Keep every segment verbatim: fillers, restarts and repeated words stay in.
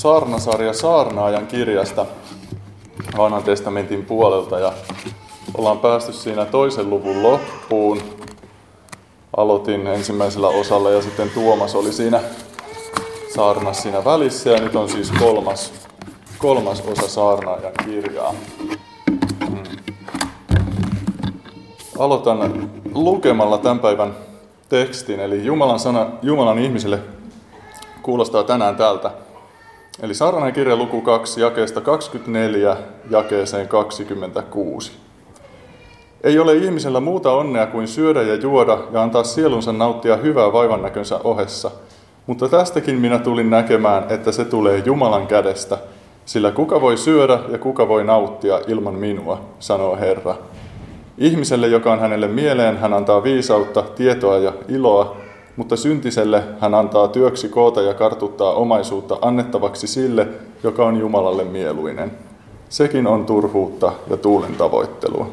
saarnasarja Saarnaajan kirjasta Vanhan testamentin puolelta ja ollaan päästy siinä toisen luvun loppuun. Aloitin ensimmäisellä osalla ja sitten Tuomas oli siinä saarnas siinä välissä ja nyt on siis kolmas, kolmas osa Saarnaajan kirjaa. Hmm. Aloitan lukemalla tämän päivän tekstin, eli Jumalan sana Jumalan ihmisille kuulostaa tänään tältä. Eli Saarnaajan kirja luku kaksi, jakeesta kaksikymmentäneljä jakeeseen kaksikymmentäkuusi. Ei ole ihmisellä muuta onnea kuin syödä ja juoda ja antaa sielunsa nauttia hyvää vaivannäkönsä ohessa. Mutta tästäkin minä tulin näkemään, että se tulee Jumalan kädestä, sillä kuka voi syödä ja kuka voi nauttia ilman minua, sanoo Herra. Ihmiselle, joka on hänelle mieleen, hän antaa viisautta, tietoa ja iloa, mutta syntiselle hän antaa työksi koota ja kartuttaa omaisuutta annettavaksi sille, joka on Jumalalle mieluinen. Sekin on turhuutta ja tuulen tavoittelua.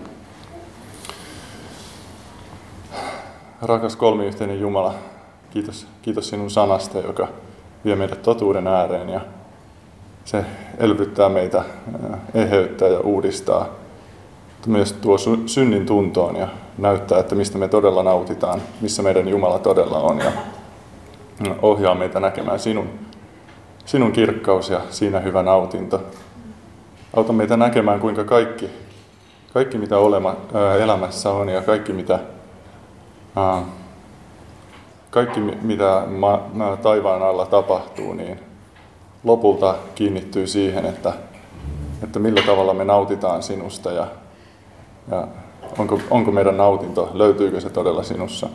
Rakas kolmiyhteinen Jumala, kiitos, kiitos sinun sanasta, joka vie meidät totuuden ääreen ja se elvyttää meitä, eheyttää ja uudistaa. Myös tuo synnin tuntoon ja näyttää, että mistä me todella nautitaan, missä meidän Jumala todella on ja ohjaa meitä näkemään sinun, sinun kirkkaus ja siinä hyvä nautinto. Auta meitä näkemään, kuinka kaikki, kaikki mitä olema, ää, elämässä on ja kaikki mitä, ää, kaikki, mitä ma, ää, taivaan alla tapahtuu, niin lopulta kiinnittyy siihen, että, että millä tavalla me nautitaan sinusta ja Ja onko, onko meidän nautinto, löytyykö se todella sinussa?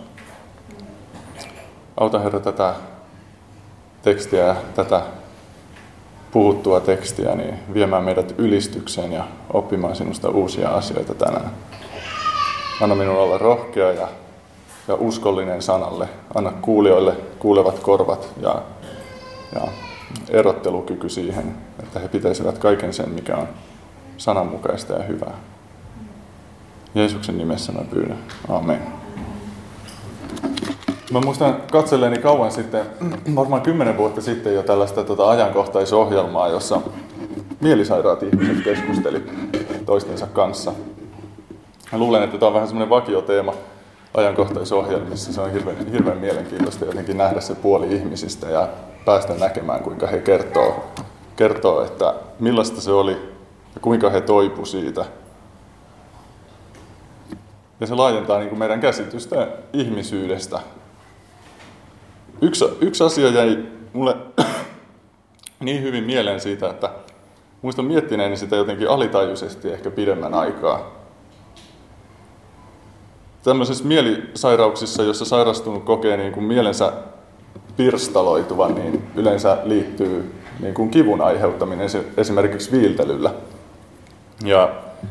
Auta Herra tätä tekstiä ja tätä puhuttua tekstiä niin viemään meidät ylistykseen ja oppimaan sinusta uusia asioita tänään. Anna minun olla rohkea ja, ja uskollinen sanalle. Anna kuulijoille kuulevat korvat ja, ja erottelukyky siihen, että he pitäisivät kaiken sen, mikä on sananmukaista ja hyvää. Jeesuksen nimessä mä pyydän. Amen. Mä muistan katselleeni kauan sitten, varmaan kymmenen vuotta sitten jo tällaista tota ajankohtaisohjelmaa, jossa mielisairaat ihmiset keskusteli toistensa kanssa. Mä luulen, että tämä on vähän semmoinen vakioteema ajankohtaisohjelmissa. Se on hirveän, hirveän mielenkiintoista jotenkin nähdä se puoli ihmisistä ja päästä näkemään, kuinka he kertoo, kertoo että millaista se oli ja kuinka he toipu siitä. Ja se laajentaa niin kuin meidän käsitystä ihmisyydestä. Yksi, yksi asia jäi mulle niin hyvin mieleen siitä, että muistan miettineeni sitä jotenkin alitajuisesti ehkä pidemmän aikaa. Tämmöisissä mielisairauksissa, jossa sairastunut kokee niin kuin mielensä pirstaloituvan, niin yleensä liittyy niin kuin kivun aiheuttaminen esimerkiksi viiltelyllä. Ja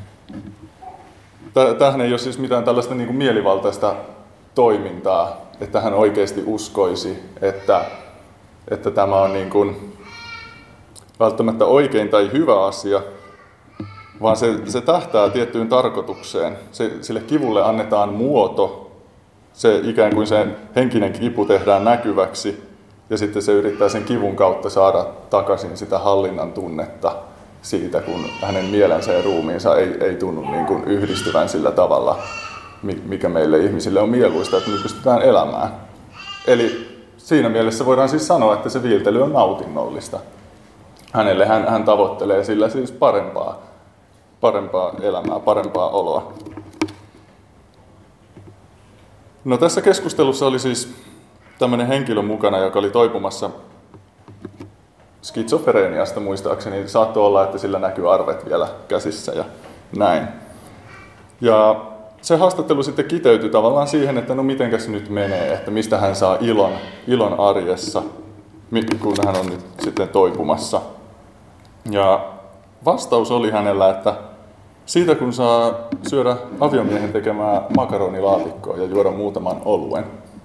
tämähän ei ole siis mitään tällaista niin kuin mielivaltaista toimintaa, että hän oikeasti uskoisi, että, että tämä on niin kuin välttämättä oikein tai hyvä asia, vaan se, se tähtää tiettyyn tarkoitukseen. Se, sille kivulle annetaan muoto, se ikään kuin sen henkinen kipu tehdään näkyväksi ja sitten se yrittää sen kivun kautta saada takaisin sitä hallinnan tunnetta siitä, kun hänen mielensä ja ruumiinsa ei, ei tunnu niin kuin yhdistyvän sillä tavalla, mikä meille ihmisille on mieluista, että me pystytään elämään. Eli siinä mielessä voidaan siis sanoa, että se viiltely on nautinnollista. Hänelle hän, hän tavoittelee sillä siis parempaa, parempaa elämää, parempaa oloa. No tässä keskustelussa oli siis tämmöinen henkilö mukana, joka oli toipumassa skitsofreeniasta muistaakseni. Saattoi olla, että sillä näkyy arvet vielä käsissä ja näin. Ja se haastattelu sitten kiteytyi tavallaan siihen, että no mitenkäs nyt menee, että mistä hän saa ilon, ilon arjessa, kun hän on nyt sitten toipumassa. Ja vastaus oli hänellä, että siitä kun saa syödä aviomiehen tekemää makaronilaatikkoa ja juoda muutaman oluen.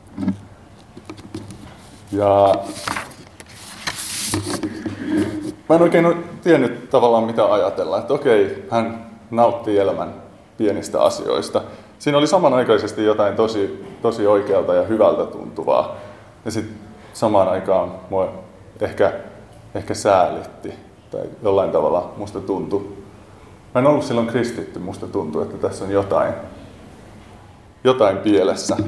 Ja mä en oikein tiennyt tavallaan mitä ajatella, että okei, hän nauttii elämän pienistä asioista. Siinä oli samanaikaisesti jotain tosi, tosi oikealta ja hyvältä tuntuvaa. Ja sitten samaan aikaan mua ehkä, ehkä säälitti tai jollain tavalla musta tuntui. Mä en ollut silloin kristitty, musta tuntui, että tässä on jotain, jotain pielessä.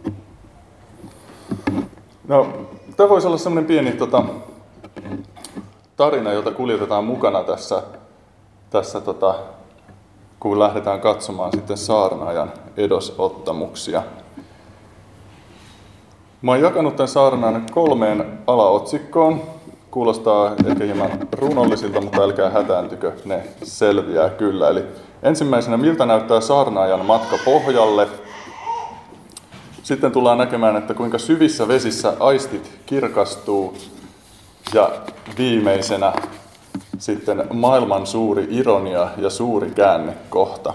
No, tämä voisi olla semmoinen pieni tota, tarina, jota kuljetetaan mukana tässä, tässä tota, kun lähdetään katsomaan sitten saarnaajan edesottamuksia. Mä oon jakanut tämän saarnaan kolmeen alaotsikkoon. Kuulostaa ehkä hieman runollisilta, mutta älkää hätääntykö, ne selviää kyllä. Eli ensimmäisenä, miltä näyttää saarnaajan matka pohjalle. Sitten tullaan näkemään, että kuinka syvissä vesissä aistit kirkastuu. Ja viimeisenä sitten maailman suuri ironia ja suuri käännekohta.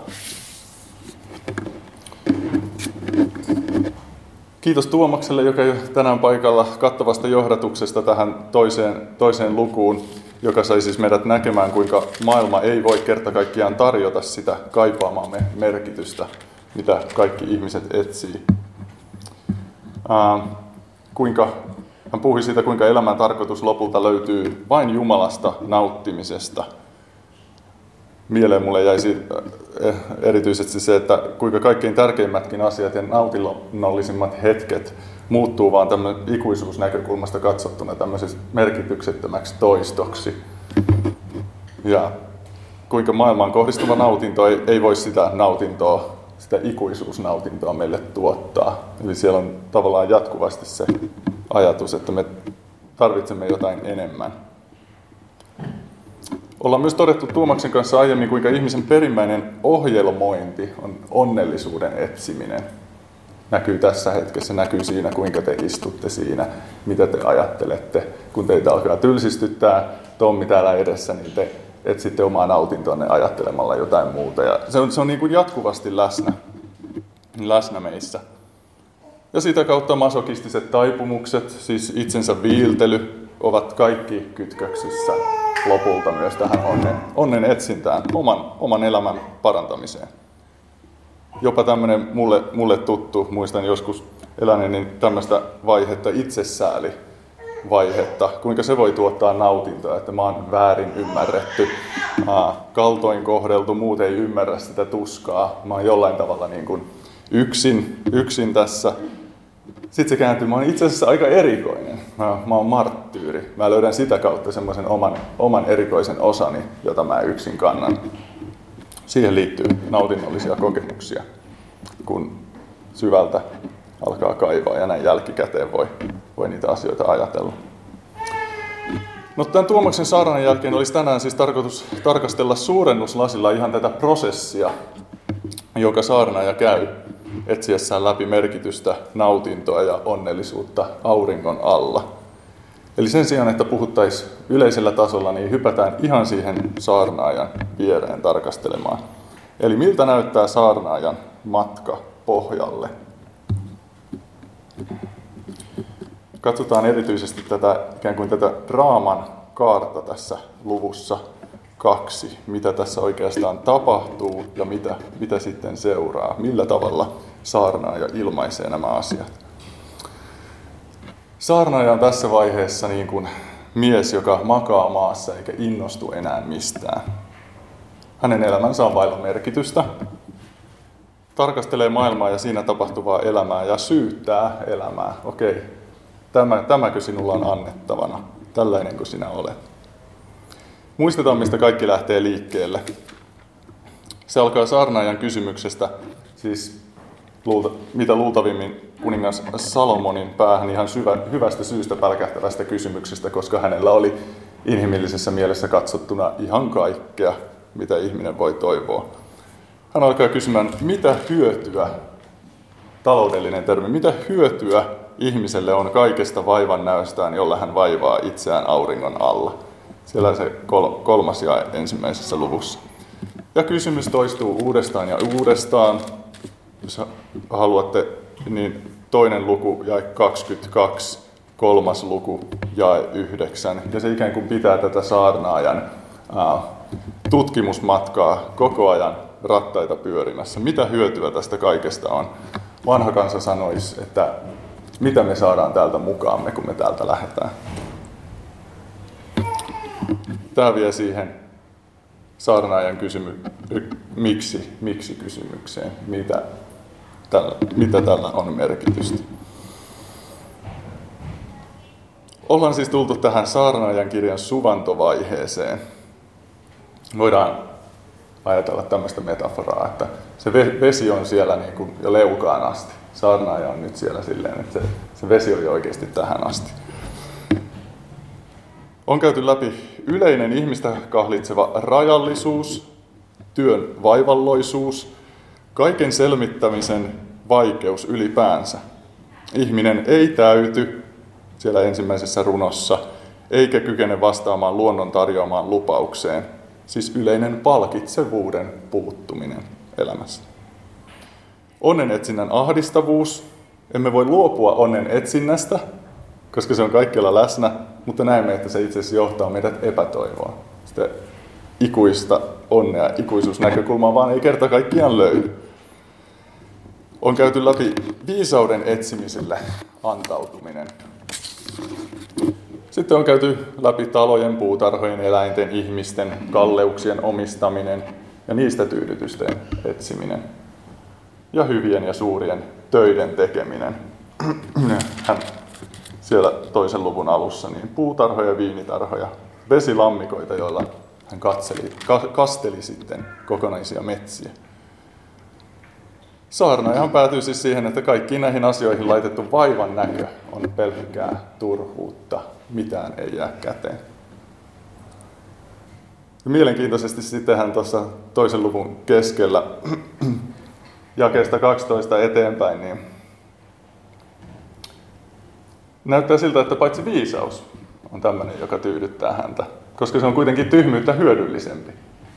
Kiitos Tuomakselle, joka ei ole tänään paikalla, kattavasta johdatuksesta tähän toiseen, toiseen lukuun, joka sai siis meidät näkemään, kuinka maailma ei voi kerta kaikkiaan tarjota sitä kaipaamaamme merkitystä, mitä kaikki ihmiset etsii. Äh, kuinka, hän puhui siitä, kuinka elämän tarkoitus lopulta löytyy vain Jumalasta nauttimisesta. Mieleen mulle jäisi erityisesti se, että kuinka kaikkein tärkeimmätkin asiat ja nautinnollisimmat hetket muuttuu vaan tämän ikuisuusnäkökulmasta katsottuna tämmöiseksi merkityksettömäksi toistoksi. Ja kuinka maailmaan kohdistuva nautinto ei, ei voi sitä nautintoa, sitä ikuisuusnautintoa meille tuottaa. Eli siellä on tavallaan jatkuvasti se ajatus, että me tarvitsemme jotain enemmän. Ollaan myös todettu Tuomaksen kanssa aiemmin, kuinka ihmisen perimmäinen ohjelmointi on onnellisuuden etsiminen. Näkyy tässä hetkessä, näkyy siinä, kuinka te istutte siinä, mitä te ajattelette. Kun teitä alkaa tylsistyttää Tommi täällä edessä, niin te etsitte omaa nautintoanne ajattelemalla jotain muuta. Ja se on, se on niin kuin jatkuvasti läsnä, läsnä meissä. Ja sitä kautta masokistiset taipumukset, siis itsensä viiltely, ovat kaikki kytköksissä lopulta myös tähän onnen, onnen etsintään, oman, oman elämän parantamiseen. Jopa tämmöinen mulle, mulle tuttu, muistan joskus eläneeni tämmöistä vaihetta, itsesääli vaihetta, kuinka se voi tuottaa nautintoa, että mä oon väärin ymmärretty, kaltoin kohdeltu, muut ei ymmärrä sitä tuskaa, mä oon jollain tavalla niin kuin yksin, yksin tässä. Sitten se kääntyy, mä oon itse asiassa aika erikoinen. Mä, mä oon marttyyri. Mä löydän sitä kautta semmoisen oman, oman erikoisen osani, jota mä yksin kannan. Siihen liittyy nautinnollisia kokemuksia, kun syvältä alkaa kaivaa ja näin jälkikäteen voi, voi niitä asioita ajatella. No, tämän Tuomaksen saarnan jälkeen olisi tänään siis tarkoitus tarkastella suurennuslasilla ihan tätä prosessia, joka saarnaaja käy etsiessään läpi merkitystä, nautintoa ja onnellisuutta auringon alla. Eli sen sijaan, että puhuttaisiin yleisellä tasolla, niin hypätään ihan siihen saarnaajan viereen tarkastelemaan. Eli miltä näyttää saarnaajan matka pohjalle? Katsotaan erityisesti tätä, ikään kuin tätä draaman kaarta tässä luvussa kaksi. Mitä tässä oikeastaan tapahtuu ja mitä, mitä sitten seuraa. Millä tavalla saarnaaja ilmaisee nämä asiat. Saarnaaja on tässä vaiheessa niin kuin mies, joka makaa maassa eikä innostu enää mistään. Hänen elämänsä on vailla merkitystä. Tarkastelee maailmaa ja siinä tapahtuvaa elämää ja syyttää elämää. Okei, tämä, tämäkö sinulla on annettavana? Tällainen kuin sinä olet. Muistetaan, mistä kaikki lähtee liikkeelle. Se alkaa saarnaajan kysymyksestä, siis luulta, mitä luultavimmin kuningas Salomonin päähän ihan syvä, hyvästä syystä pälkähtävästä kysymyksestä, koska hänellä oli inhimillisessä mielessä katsottuna ihan kaikkea, mitä ihminen voi toivoa. Hän alkaa kysymään, mitä hyötyä, taloudellinen termi, mitä hyötyä ihmiselle on kaikesta vaivan näöstään, jolla hän vaivaa itseään auringon alla. Siellä se kolmas jae ensimmäisessä luvussa. Ja kysymys toistuu uudestaan ja uudestaan. Jos haluatte, niin toinen luku jae kaksikymmentäkaksi, kolmas luku jae yhdeksän. Ja se ikään kuin pitää tätä saarnaajan ää, tutkimusmatkaa koko ajan rattaita pyörimässä. Mitä hyötyä tästä kaikesta on? Vanha kansa sanoisi, että mitä me saadaan täältä mukaamme, kun me täältä lähdetään. tämä vie siihen saarnaajan kysymy- miksi, miksi kysymykseen, mitä tällä, mitä tällä on merkitystä. Ollaan siis tultu tähän saarnaajan kirjan suvantovaiheeseen. Voidaan ajatella tämmöistä metaforaa, että se vesi on siellä niin kuin jo leukaan asti. Saarnaaja on nyt siellä silleen, että se, se vesi on jo oikeasti tähän asti. On käyty läpi yleinen ihmistä kahlitseva rajallisuus, työn vaivalloisuus, kaiken selvittämisen vaikeus ylipäänsä. Ihminen ei täyty siellä ensimmäisessä runossa, eikä kykene vastaamaan luonnon tarjoamaan lupaukseen. Siis yleinen palkitsevuuden puuttuminen elämässä. Onnen etsinnän ahdistavuus. Emme voi luopua onnen etsinnästä, koska se on kaikkialla läsnä, mutta näemme, että se itse asiassa johtaa meidät epätoivoon. Sitä ikuista onnea, ikuisuusnäkökulmaa vaan ei kerta kaikkiaan löydy. On käyty läpi viisauden etsimiselle antautuminen. Sitten on käyty läpi talojen, puutarhojen, eläinten, ihmisten, kalleuksien omistaminen ja niistä tyydytysten etsiminen. Ja hyvien ja suurien töiden tekeminen. Hän siellä toisen luvun alussa, niin puutarhoja, viinitarhoja, vesilammikoita, joilla hän katseli, ka, kasteli sitten kokonaisia metsiä. Saarnaajahan päätyy siis siihen, että kaikkiin näihin asioihin laitettu vaivan näkö on pelkkää turhuutta. Mitään ei jää käteen. Ja mielenkiintoisesti sitten hän tuossa toisen luvun keskellä jakeesta kaksitoista eteenpäin, niin näyttää siltä, että paitsi viisaus on tämmöinen, joka tyydyttää häntä, koska se on kuitenkin tyhmyyttä hyödyllisempi.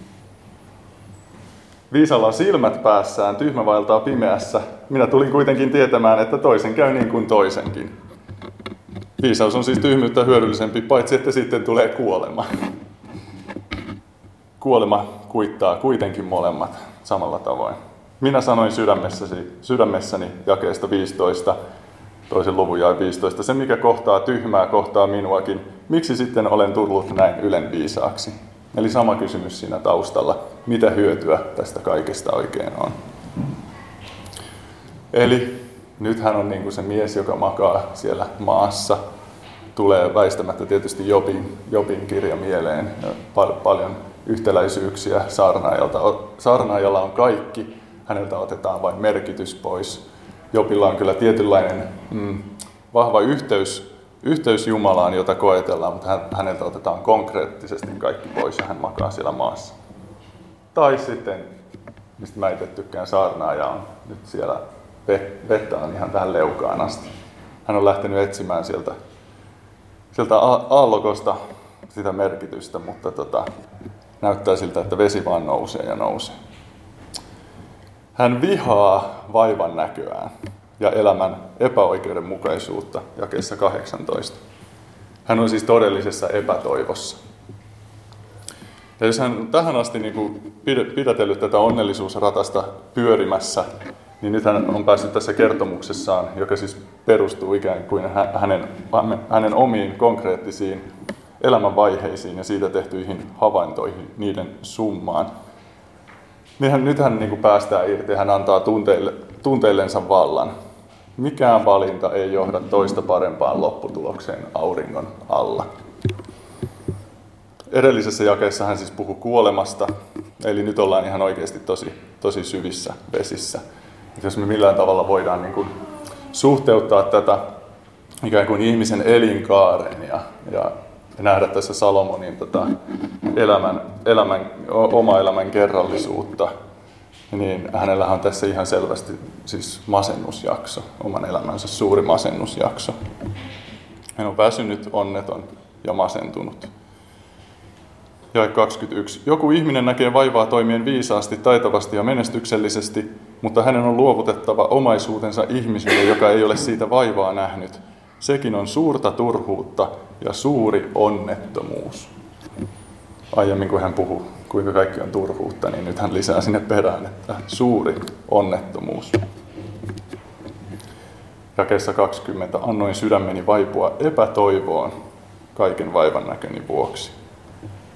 Viisalla on silmät päässään, tyhmä vaeltaa pimeässä. Minä tulin kuitenkin tietämään, että toisen käy niin kuin toisenkin. Viisaus on siis tyhmyyttä hyödyllisempi, paitsi että sitten tulee kuolema. Kuolema kuittaa kuitenkin molemmat samalla tavoin. Minä sanoin sydämessäni, sydämessäni jakeesta viisitoista, toisen luvun jae viisitoista, se mikä kohtaa tyhmää, kohtaa minuakin. Miksi sitten olen tullut näin ylen viisaaksi? Eli sama kysymys siinä taustalla. Mitä hyötyä tästä kaikesta oikein on? Eli nyt hän on niin kuin se mies, joka makaa siellä maassa. Tulee väistämättä tietysti Jobin, Jobin kirja mieleen. Pal- paljon yhtäläisyyksiä saarnaajalta. Saarnaajalla on kaikki, häneltä otetaan vain merkitys pois. Jobilla on kyllä tietynlainen mm, vahva yhteys, yhteys Jumalaan, jota koetellaan, mutta häneltä otetaan konkreettisesti kaikki pois ja hän makaa siellä maassa. Tai sitten, mistä mä itse tykkään, saarnaaja on nyt siellä, vettä on ihan tähän leukaan asti. Hän on lähtenyt etsimään sieltä, sieltä aallokosta sitä merkitystä, mutta tota, näyttää siltä, että vesi vaan nousee ja nousee. Hän vihaa vaivan näköään ja elämän epäoikeudenmukaisuutta jakeessa kahdeksantoista. Hän on siis todellisessa epätoivossa. Ja jos hän tähän asti niin kuin pidätellyt tätä onnellisuusratasta pyörimässä, niin nyt hän on päässyt tässä kertomuksessaan, joka siis perustuu ikään kuin hänen, hänen omiin konkreettisiin elämänvaiheisiin ja siitä tehtyihin havaintoihin, niiden summaan. Niin hän, nyt hän niin kuin päästää irti ja hän antaa tunteille, tunteillensa vallan. Mikään valinta ei johda toista parempaan lopputulokseen auringon alla. Edellisessä jakeessa hän siis puhui kuolemasta, eli nyt ollaan ihan oikeasti tosi, tosi syvissä vesissä. Et jos me millään tavalla voidaan niin kuin suhteuttaa tätä ikään kuin ihmisen elinkaaren ja, ja nähdä tässä Salomonin tota elämän, elämän, oma elämän kerrallisuutta, niin hänellä on tässä ihan selvästi siis masennusjakso, oman elämänsä suuri masennusjakso. Hän on väsynyt, onneton ja masentunut. Jae kaksikymmentäyksi. Joku ihminen näkee vaivaa toimien viisaasti, taitavasti ja menestyksellisesti, mutta hänen on luovutettava omaisuutensa ihmiselle, joka ei ole siitä vaivaa nähnyt. Sekin on suurta turhuutta ja suuri onnettomuus. Aiemmin kun hän puhui, kuinka kaikki on turhuutta, niin nyt hän lisää sinne perään, että suuri onnettomuus. Jakeessa kaksikymmentä. Annoin sydämeni vaipua epätoivoon kaiken vaivan näköni vuoksi.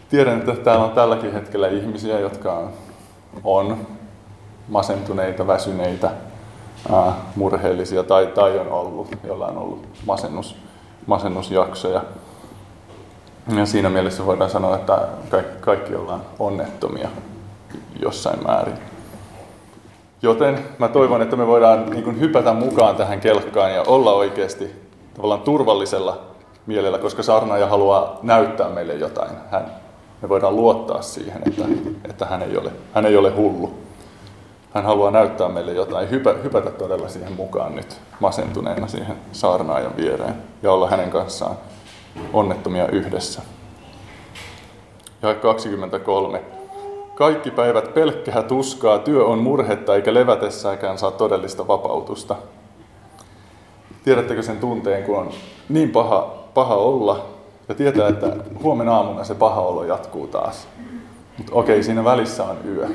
Tiedän, että täällä on tälläkin hetkellä ihmisiä, jotka on masentuneita, väsyneitä, ää, murheellisia tai, tai on ollut, jolla on ollut masennus, masennusjaksoja. Ja siinä mielessä voidaan sanoa, että kaikki, kaikki ollaan onnettomia jossain määrin. Joten mä toivon, että me voidaan niin kuin hypätä mukaan tähän kelkkaan ja olla oikeasti tavallaan turvallisella mielellä, koska saarnaaja haluaa näyttää meille jotain. Hän, me voidaan luottaa siihen, että, että hän, ei ole, hän ei ole hullu. Hän haluaa näyttää meille jotain, hypä, hypätä todella siihen mukaan nyt masentuneena siihen saarnaajan viereen ja olla hänen kanssaan onnettomia yhdessä. Jae kaksikymmentäkolme. Kaikki päivät pelkkää tuskaa, työ on murhetta eikä levätessäkään saa todellista vapautusta. Tiedättekö sen tunteen, kun on niin paha, paha olla ja tietää, että huomenna aamuna se paha olo jatkuu taas. Mutta okei, siinä välissä on yö.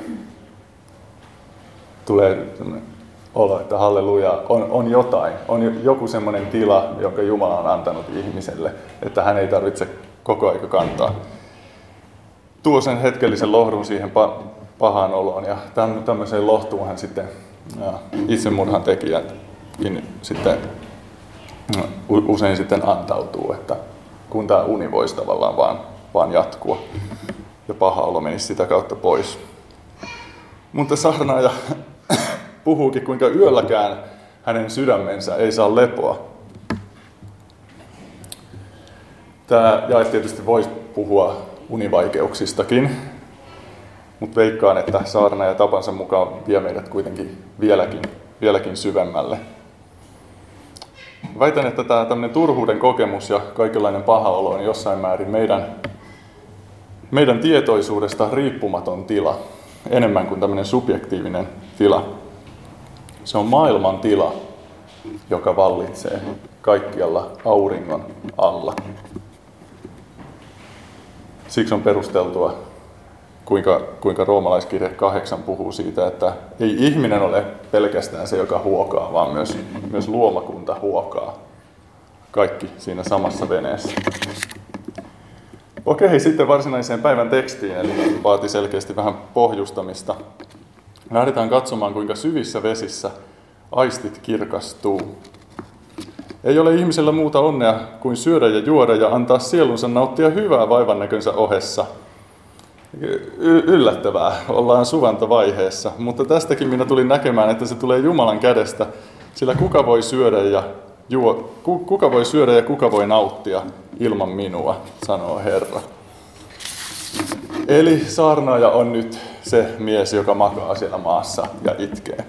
Tulee olo, että halleluja, on, on jotain, on joku semmoinen tila, jonka Jumala on antanut ihmiselle, että hän ei tarvitse koko aika kantaa. Tuo sen hetkellisen lohdun siihen pahaan oloon ja tämmöiseen lohtuunhan sitten ja, itsemurhan tekijätkin sitten usein sitten antautuu, että kun tämä uni voisi tavallaan vaan, vaan jatkua ja paha olo menisi sitä kautta pois. Mutta saarnaaja puhuukin, kuinka yölläkään hänen sydämensä ei saa lepoa. Tämä jae tietysti voisi puhua univaikeuksistakin, mutta veikkaan, että saarnaaja tapansa mukaan vie meidät kuitenkin vieläkin, vieläkin syvemmälle. Väitän, että tämä tämmöinen turhuuden kokemus ja kaikenlainen paha olo on jossain määrin meidän, meidän tietoisuudesta riippumaton tila, enemmän kuin tämmöinen subjektiivinen tila. Se on maailman tila, joka vallitsee kaikkialla auringon alla. Siksi on perusteltua, kuinka, kuinka roomalaiskirje kahdeksan puhuu siitä, että ei ihminen ole pelkästään se, joka huokaa, vaan myös, myös luomakunta huokaa. Kaikki siinä samassa veneessä. Okei, sitten varsinaiseen päivän tekstiin, eli vaati selkeästi vähän pohjustamista. Lähdetään katsomaan, kuinka syvissä vesissä aistit kirkastuu. Ei ole ihmisellä muuta onnea kuin syödä ja juoda ja antaa sielunsa nauttia hyvää vaivannäkönsä ohessa. Y- yllättävää, ollaan suvantovaiheessa, mutta tästäkin minä tulin näkemään, että se tulee Jumalan kädestä, sillä kuka voi syödä ja, juo, ku, kuka voi syödä ja kuka voi nauttia ilman minua, sanoo Herra. Eli saarnaaja on nyt se mies, joka makaa siellä maassa ja itkee.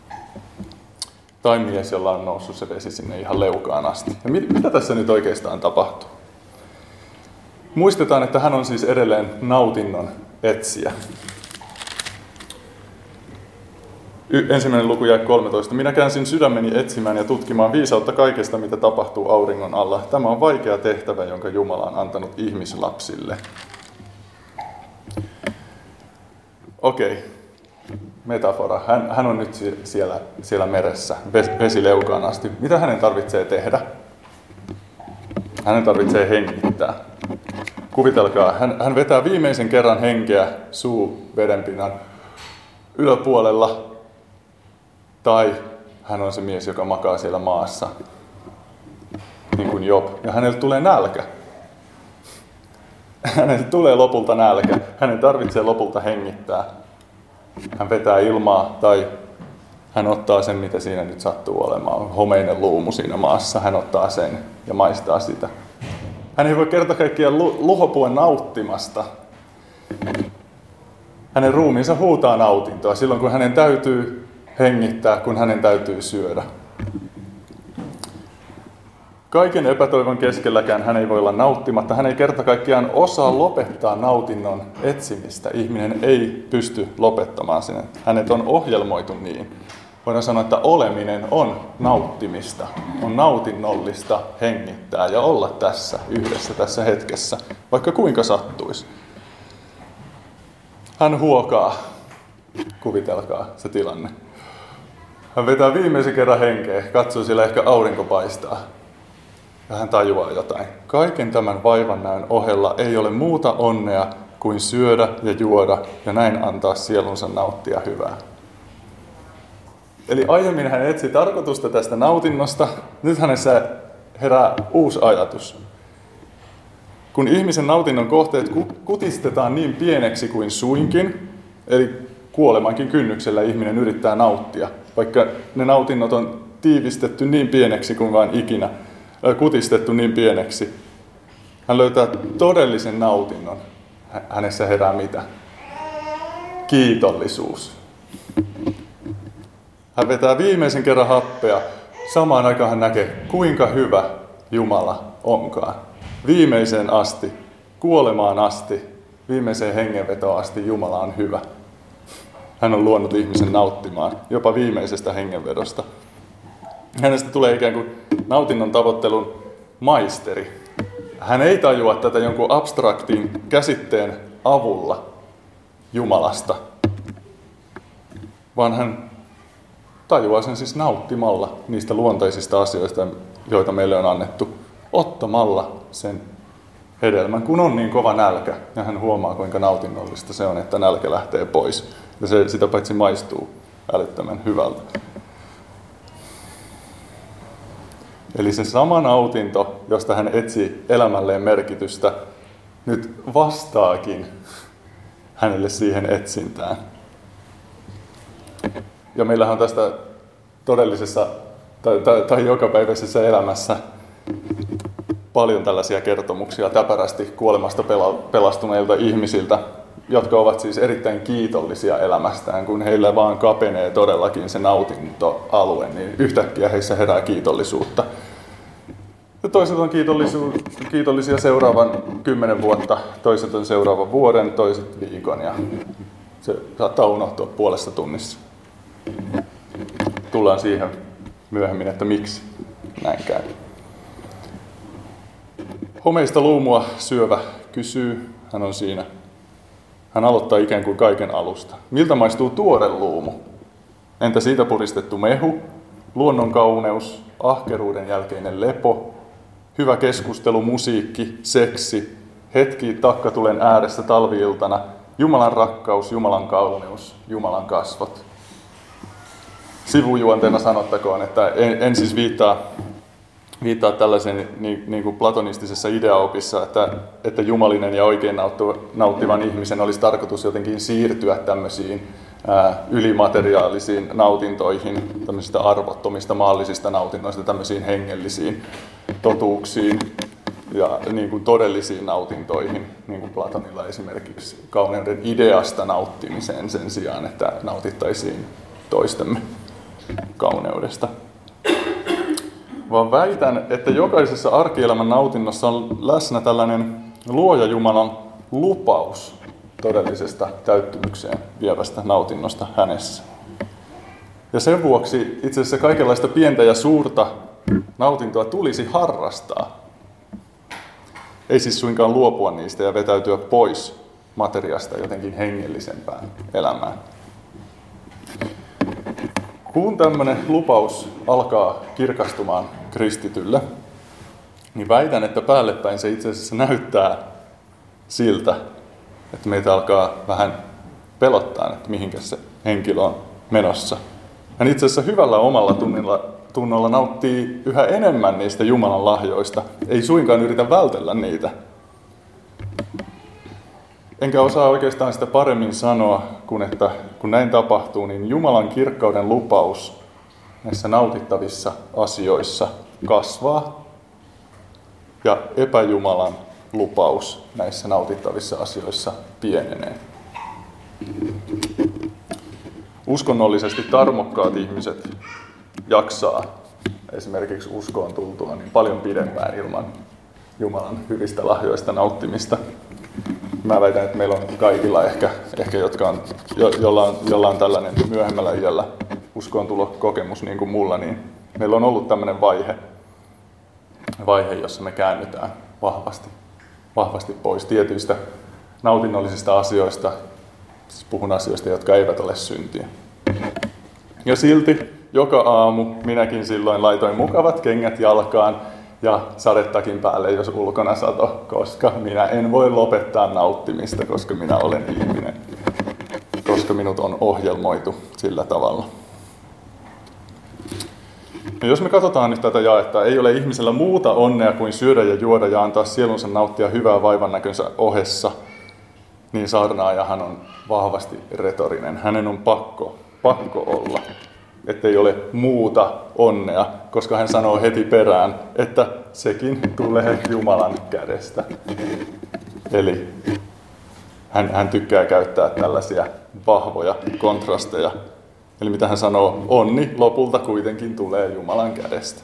Tai mies, jolla on noussut se vesi sinne ihan leukaan asti. Ja mit, mitä tässä nyt oikeastaan tapahtuu? Muistetaan, että hän on siis edelleen nautinnon etsijä. Y- ensimmäinen luku jae kolmetoista. Minä käänsin sydämeni etsimään ja tutkimaan viisautta kaikesta, mitä tapahtuu auringon alla. Tämä on vaikea tehtävä, jonka Jumala on antanut ihmislapsille. Okei. Okay. Metafora. Hän, hän on nyt siellä, siellä meressä, vesileukaan asti. Mitä hänen tarvitsee tehdä? Hänen tarvitsee hengittää. Kuvitelkaa, hän, hän vetää viimeisen kerran henkeä suu vedenpinnan yläpuolella. Tai hän on se mies, joka makaa siellä maassa, niin kuin Job. Ja hänelle tulee nälkä. Hänelle tulee lopulta nälkä. Hänen tarvitsee lopulta hengittää. Hän vetää ilmaa tai hän ottaa sen, mitä siinä nyt sattuu olemaan. Homeinen luumu siinä maassa. Hän ottaa sen ja maistaa sitä. Hän ei voi kerta kaikkiaan luhopua nauttimasta. Hänen ruumiinsa huutaa nautintoa silloin, kun hänen täytyy hengittää, kun hänen täytyy syödä. Kaiken epätoivon keskelläkään hän ei voi olla nauttimatta. Hän ei kerta kaikkiaan osaa lopettaa nautinnon etsimistä. Ihminen ei pysty lopettamaan sen. Hänet on ohjelmoitu niin. Voidaan sanoa, että oleminen on nauttimista. On nautinnollista hengittää ja olla tässä yhdessä tässä hetkessä, vaikka kuinka sattuisi. Hän huokaa. Kuvitelkaa se tilanne. Hän vetää viimeisen kerran henkeä, katsoo siellä ehkä aurinko paistaa. Ja hän tajuaa jotain. Kaiken tämän vaivannäön ohella ei ole muuta onnea kuin syödä ja juoda ja näin antaa sielunsa nauttia hyvää. Eli aiemmin hän etsi tarkoitusta tästä nautinnosta, nyt hänessä herää uusi ajatus. Kun ihmisen nautinnon kohteet kutistetaan niin pieneksi kuin suinkin, eli kuolemankin kynnyksellä ihminen yrittää nauttia, vaikka ne nautinnot on tiivistetty niin pieneksi kuin vain ikinä, kutistettu niin pieneksi, hän löytää todellisen nautinnon. Hänessä herää mitä? Kiitollisuus. Hän vetää viimeisen kerran happea. Samaan aikaan hän näkee, kuinka hyvä Jumala onkaan. Viimeiseen asti, kuolemaan asti, viimeiseen hengenvetoon asti Jumala on hyvä. Hän on luonut ihmisen nauttimaan, jopa viimeisestä hengenvedosta. Hänestä tulee ikään kuin nautinnon tavoittelun maisteri. Hän ei tajua tätä jonkun abstraktin käsitteen avulla Jumalasta, vaan hän tajuaa sen siis nauttimalla niistä luonteisista asioista, joita meille on annettu, ottamalla sen hedelmän, kun on niin kova nälkä. Ja hän huomaa, kuinka nautinnollista se on, että nälkä lähtee pois. Ja se sitä paitsi maistuu älyttömän hyvältä. Eli se sama nautinto, josta hän etsii elämälleen merkitystä, nyt vastaakin hänelle siihen etsintään. Ja meillähän on tästä todellisessa tai, tai, tai jokapäiväisessä elämässä paljon tällaisia kertomuksia täpärästi kuolemasta pelastuneilta ihmisiltä, jotka ovat siis erittäin kiitollisia elämästään, kun heillä vaan kapenee todellakin se nautintoalue, niin yhtäkkiä heissä herää kiitollisuutta. Ja toiset on kiitollisia seuraavan kymmenen vuotta, toiset on seuraavan vuoden, toiset viikon ja se saattaa unohtua puolessa tunnissa. Tullaan siihen myöhemmin, että miksi näin käy. Homeista luumua syövä kysyy, hän on siinä. Hän aloittaa ikään kuin kaiken alusta. Miltä maistuu tuore luumu? Entä siitä puristettu mehu, luonnon kauneus, ahkeruuden jälkeinen lepo, hyvä keskustelu, musiikki, seksi, hetki takkatulen ääressä talvi-iltana, Jumalan rakkaus, Jumalan kauneus, Jumalan kasvot. Sivujuonteena sanottakoon, että en, en siis viittaa, viittaa tällaisen niin, niin kuin platonistisessa ideaopissa, että, että jumalinen ja oikein nauttivan ihmisen olisi tarkoitus jotenkin siirtyä tämmöisiin ää, ylimateriaalisiin nautintoihin, tämmöisistä arvottomista maallisista nautinnoista, tämmöisiin hengellisiin totuuksiin ja niin kuin todellisiin nautintoihin, niin kuin Platonilla esimerkiksi kauneuden ideasta nauttimiseen sen sijaan, että nautittaisiin toistemme kauneudesta. Vaan väitän, että jokaisessa arkielämän nautinnossa on läsnä tällainen luoja Jumalan lupaus todellisesta täyttymykseen vievästä nautinnosta hänessä. Ja sen vuoksi itse asiassa kaikenlaista pientä ja suurta nautintoa tulisi harrastaa. Ei siis suinkaan luopua niistä ja vetäytyä pois materiasta jotenkin hengellisempään elämään. Kun tämmöinen lupaus alkaa kirkastumaan kristitylle, niin väitän, että päällepäin se itse asiassa näyttää siltä, että meitä alkaa vähän pelottaa, että mihinkä se henkilö on menossa. Hän itse asiassa hyvällä omalla tunnilla, tunnolla nauttii yhä enemmän niistä Jumalan lahjoista, ei suinkaan yritä vältellä niitä. Enkä osaa oikeastaan sitä paremmin sanoa, kun että kun näin tapahtuu, niin Jumalan kirkkauden lupaus näissä nautittavissa asioissa kasvaa ja epäjumalan lupaus näissä nautittavissa asioissa pienenee. Uskonnollisesti tarmokkaat ihmiset jaksaa esimerkiksi uskoon tultua niin paljon pidempään ilman Jumalan hyvistä lahjoista nauttimista. Mä väitän, että meillä on kaikilla ehkä, ehkä jotka on, jo, jolla, on, jolla on tällainen myöhemmällä iällä uskoontulokokemus niin kuin mulla, niin meillä on ollut tämmöinen vaihe, vaihe jossa me käännytään vahvasti, vahvasti pois tietyistä nautinnollisista asioista, siis puhun asioista, jotka eivät ole syntiä. Ja silti joka aamu minäkin silloin laitoin mukavat kengät jalkaan ja sadettakin päälle, jos ulkona sato, koska minä en voi lopettaa nauttimista, koska minä olen ihminen, koska minut on ohjelmoitu sillä tavalla. Ja jos me katsotaan nyt tätä jaetta, ei ole ihmisellä muuta onnea kuin syödä ja juoda ja antaa sielunsa nauttia hyvää vaivan näkönsä ohessa, niin saarnaajahan on vahvasti retorinen. Hänen on pakko, pakko olla, ettei ole muuta onnea, koska hän sanoo heti perään, että sekin tulee Jumalan kädestä. Eli hän, hän tykkää käyttää tällaisia vahvoja kontrasteja. Eli mitä hän sanoo, onni lopulta kuitenkin tulee Jumalan kädestä.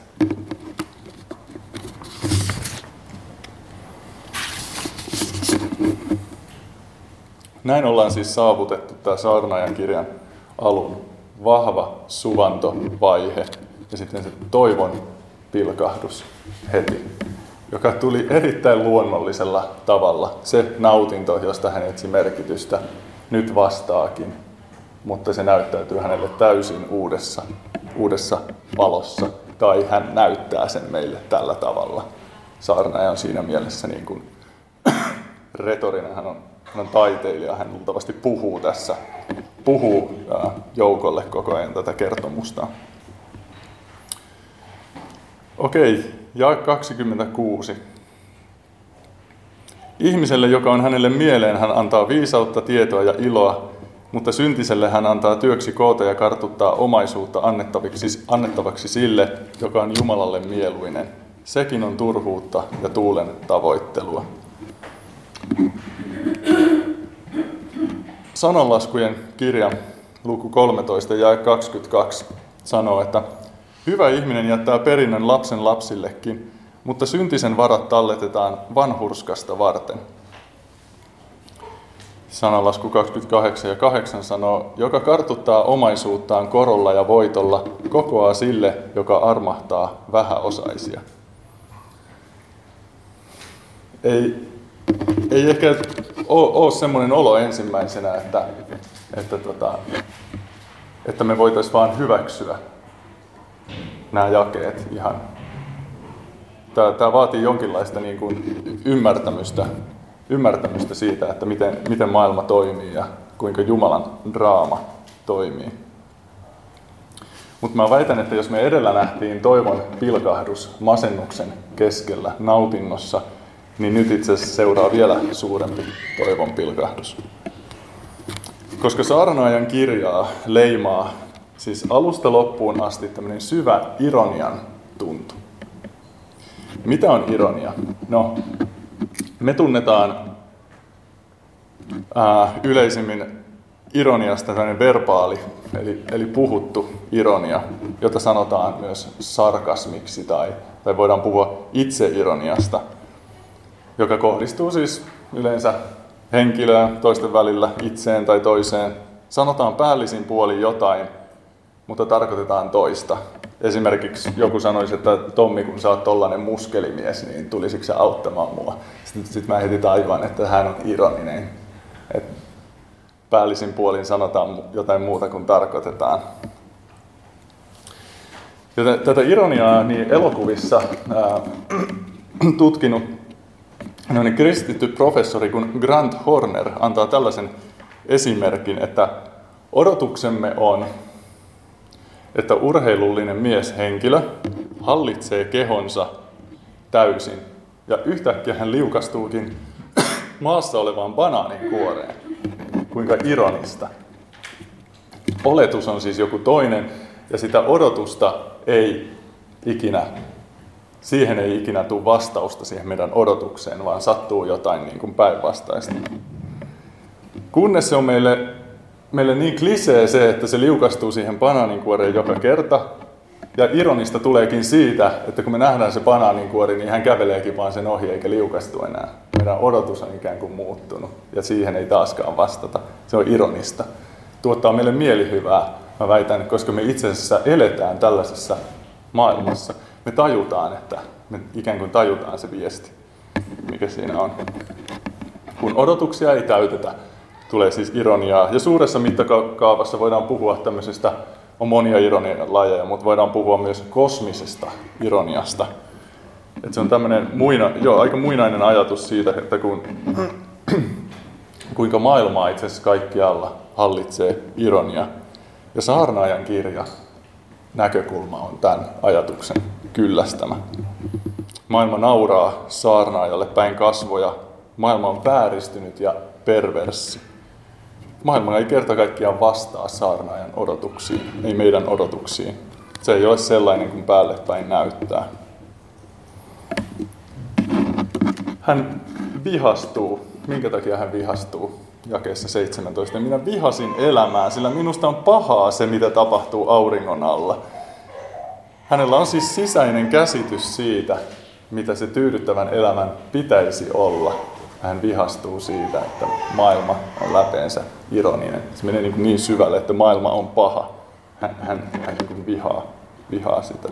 Näin ollaan siis saavutettu tämä saarnaajan kirjan alun vahva suvantovaihe ja sitten se toivon pilkahdus heti, joka tuli erittäin luonnollisella tavalla. Se nautinto, josta hän etsi merkitystä, nyt vastaakin, mutta se näyttäytyy hänelle täysin uudessa, uudessa valossa, tai hän näyttää sen meille tällä tavalla. Saarnaaja on siinä mielessä niin kuin retorinen, hän on, hän on taiteilija, hän luultavasti puhuu tässä, puhuu joukolle koko ajan tätä kertomusta. Okei, jae kaksikymmentäkuusi. Ihmiselle, joka on hänelle mieleen, hän antaa viisautta, tietoa ja iloa, mutta syntiselle hän antaa työksi koota ja kartuttaa omaisuutta annettavaksi, annettavaksi sille, joka on Jumalalle mieluinen. Sekin on turhuutta ja tuulen tavoittelua. Sananlaskujen kirja, luku kolmetoista, jae kaksikymmentäkaksi, sanoo, että hyvä ihminen jättää perinnön lapsen lapsillekin, mutta syntisen varat talletetaan vanhurskasta varten. Sananlasku kaksikymmentäkahdeksan ja kahdeksan sanoo, joka kartuttaa omaisuuttaan korolla ja voitolla, kokoaa sille, joka armahtaa vähäosaisia. Ei, ei ehkä ole, ole semmoinen olo ensimmäisenä, että, että, tota, että me voitaisiin vaan hyväksyä nämä jakeet ihan. Tämä, tämä vaatii jonkinlaista niin kuin ymmärtämystä, ymmärtämystä siitä, että miten, miten maailma toimii ja kuinka Jumalan draama toimii. Mutta mä väitän, että jos me edellä nähtiin toivon pilkahdus masennuksen keskellä nautinnossa, niin nyt itse asiassa seuraa vielä suurempi toivon pilkahdus. Koska saarnaajan kirjaa leimaa siis alusta loppuun asti tämmöinen syvä ironian tuntu. Mitä on ironia? No, me tunnetaan ää, yleisimmin ironiasta tämmöinen verbaali, eli, eli puhuttu ironia, jota sanotaan myös sarkasmiksi tai, tai voidaan puhua itseironiasta, joka kohdistuu siis yleensä henkilöön toisten välillä itseen tai toiseen. Sanotaan päällisin puolin jotain, mutta tarkoitetaan toista. Esimerkiksi joku sanoisi, että Tommi, kun sä oot tollanen muskelimies, niin tulisitko sä auttamaan mua? Sitten sit mä heti taivaan, että hän on ironinen. Et päällisin puolin sanotaan jotain muuta kuin tarkoitetaan. Ja tätä ironiaa niin elokuvissa ää, tutkinut kristitty professori kuin Grant Horner antaa tällaisen esimerkin, että odotuksemme on, että urheilullinen mieshenkilö hallitsee kehonsa täysin ja yhtäkkiä hän liukastuukin maassa olevaan banaaninkuoreen. Kuinka ironista. Oletus on siis joku toinen ja sitä odotusta ei ikinä, siihen ei ikinä tule vastausta siihen meidän odotukseen, vaan sattuu jotain niin kuin päinvastaista. Kunnes se on meille Meille niin klisee se, että se liukastuu siihen banaaninkuoreen joka kerta. Ja ironista tuleekin siitä, että kun me nähdään se banaaninkuori, niin hän käveleekin vaan sen ohi eikä liukastu enää. Meidän odotus on ikään kuin muuttunut ja siihen ei taaskaan vastata. Se on ironista. Tuottaa meille mielihyvää, mä väitän, koska me itse asiassa eletään tällaisessa maailmassa. Me tajutaan, että me ikään kuin tajutaan se viesti, mikä siinä on. Kun odotuksia ei täytetä, tulee siis ironiaa. Ja suuressa mittakaavassa voidaan puhua tämmöisestä, on monia ironian lajeja, mutta voidaan puhua myös kosmisesta ironiasta. että se on tämmöinen muina, joo, aika muinainen ajatus siitä, että kun, kuinka maailmaa itse asiassa kaikkialla hallitsee ironia. Ja Saarnaajan kirja näkökulma on tämän ajatuksen kyllästämä. Maailma nauraa saarnaajalle päin kasvoja. Maailma on vääristynyt ja perverssi. Maailma ei kerta kaikkiaan vastaa saarnaajan odotuksiin, ei meidän odotuksiin. Se ei ole sellainen kuin päälle päin näyttää. Hän vihastuu. Minkä takia hän vihastuu? Jakeessa seitsemäntoista. Minä vihasin elämää, sillä minusta on pahaa se, mitä tapahtuu auringon alla. Hänellä on siis sisäinen käsitys siitä, mitä se tyydyttävän elämän pitäisi olla. Hän vihastuu siitä, että maailma on läpeensä ironinen. Se menee niin, niin syvälle, että maailma on paha. Hän, hän, hän niin vihaa, vihaa sitä.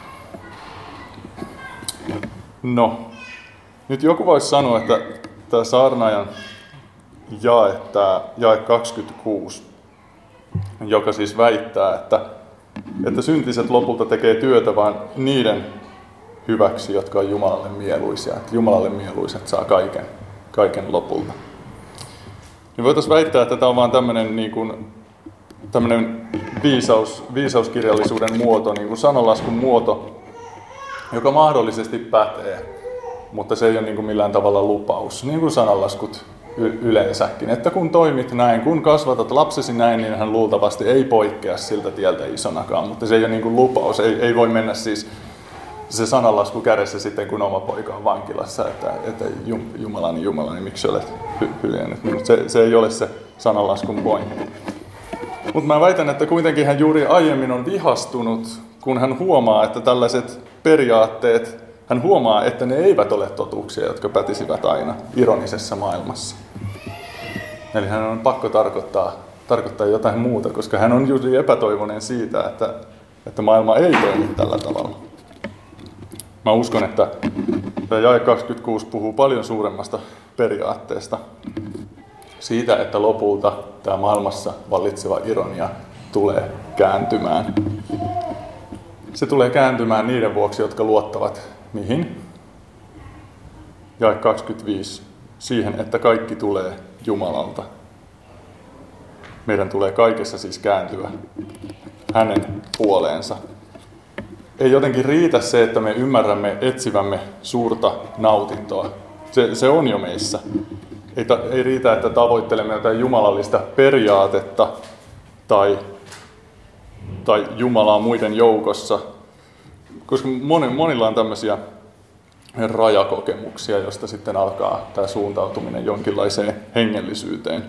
No, nyt joku voisi sanoa, että tämä saarnaajan jae, tämä jae kaksikymmentäkuusi, joka siis väittää, että, että syntiset lopulta tekee työtä vain niiden hyväksi, jotka on Jumalalle mieluisia. Että Jumalalle mieluiset saa kaiken, kaiken lopulta. Niin voitaisiin väittää, että tämä on vain tämmöinen, niin kuin, tämmöinen viisaus, viisauskirjallisuuden muoto, niin kuin sananlaskun muoto, joka mahdollisesti pätee, mutta se ei ole niin kuin millään tavalla lupaus, niin kuin sananlaskut y- yleensäkin. Että kun toimit näin, kun kasvatat lapsesi näin, niin hän luultavasti ei poikkea siltä tieltä isonakaan, mutta se ei ole niin kuin lupaus, ei, ei voi mennä siis se sananlasku kädessä sitten, kun oma poika on vankilassa, että, että Jumalani, Jumalani, miksi olet hy- hyljännyt minut. Se, se ei ole se sananlaskun pointti. Mutta mä väitän, että kuitenkin hän juuri aiemmin on vihastunut, kun hän huomaa, että tällaiset periaatteet, hän huomaa, että ne eivät ole totuuksia, jotka pätisivät aina ironisessa maailmassa. Eli hän on pakko tarkoittaa, tarkoittaa jotain muuta, koska hän on juuri epätoivoinen siitä, että, että maailma ei toimi tällä tavalla. Mä uskon, että tämä jae kaksikymmentäkuusi puhuu paljon suuremmasta periaatteesta. Siitä, että lopulta tämä maailmassa vallitseva ironia tulee kääntymään. Se tulee kääntymään niiden vuoksi, jotka luottavat mihin? Jae kaksikymmentäviisi. Siihen, että kaikki tulee Jumalalta. Meidän tulee kaikessa siis kääntyä hänen puoleensa. Ei jotenkin riitä se, että me ymmärrämme etsivämme suurta nautintoa. Se, se on jo meissä. Ei, ta, ei riitä, että tavoittelemme jotain jumalallista periaatetta tai, tai Jumalaa muiden joukossa. Koska monilla on tämmöisiä rajakokemuksia, josta sitten alkaa tämä suuntautuminen jonkinlaiseen hengellisyyteen.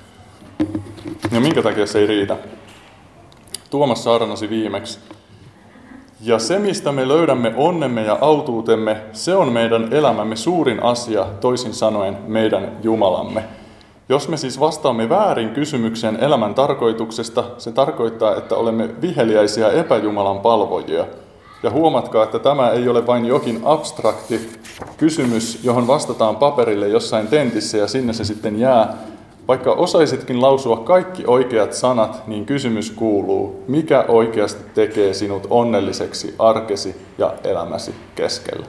Ja minkä takia se ei riitä? Tuomas saarnasi viimeksi. Ja se, mistä me löydämme onnemme ja autuutemme, se on meidän elämämme suurin asia, toisin sanoen meidän Jumalamme. Jos me siis vastaamme väärin kysymykseen elämän tarkoituksesta, se tarkoittaa, että olemme viheliäisiä epäjumalan palvojia. Ja huomatkaa, että tämä ei ole vain jokin abstrakti kysymys, johon vastataan paperille jossain tentissä ja sinne se sitten jää. Vaikka osaisitkin lausua kaikki oikeat sanat, niin kysymys kuuluu, mikä oikeasti tekee sinut onnelliseksi arkesi ja elämäsi keskellä.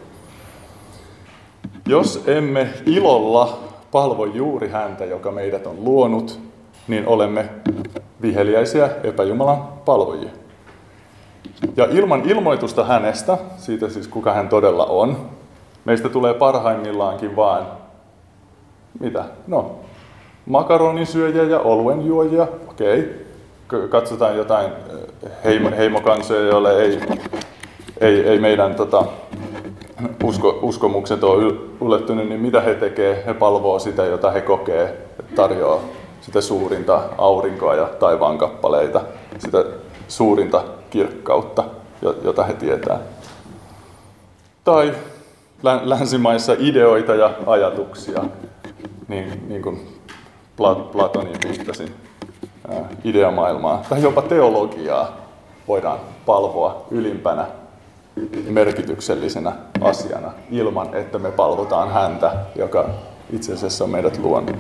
Jos emme ilolla palvo juuri häntä, joka meidät on luonut, niin olemme viheliäisiä epäjumalan palvojia. Ja ilman ilmoitusta hänestä, siitä siis kuka hän todella on, meistä tulee parhaimmillaankin vaan, mitä? No, makaronin syöjiä ja oluen juojia, okei. Katsotaan jotain heimo, heimokansoja, joille ei, ei, ei meidän tota, usko, uskomukset ole ylettynyt, niin mitä he tekee? He palvoo sitä, jota he kokee, tarjoaa sitä suurinta aurinkoa ja taivaan kappaleita, sitä suurinta kirkkautta, jota he tietää. Tai länsimaissa ideoita ja ajatuksia, niin, niin kuin Platonin viittasin, ideamaailmaa. Tai jopa teologiaa voidaan palvoa ylimpänä merkityksellisenä asiana ilman, että me palvotaan häntä, joka itse asiassa on meidät luonut.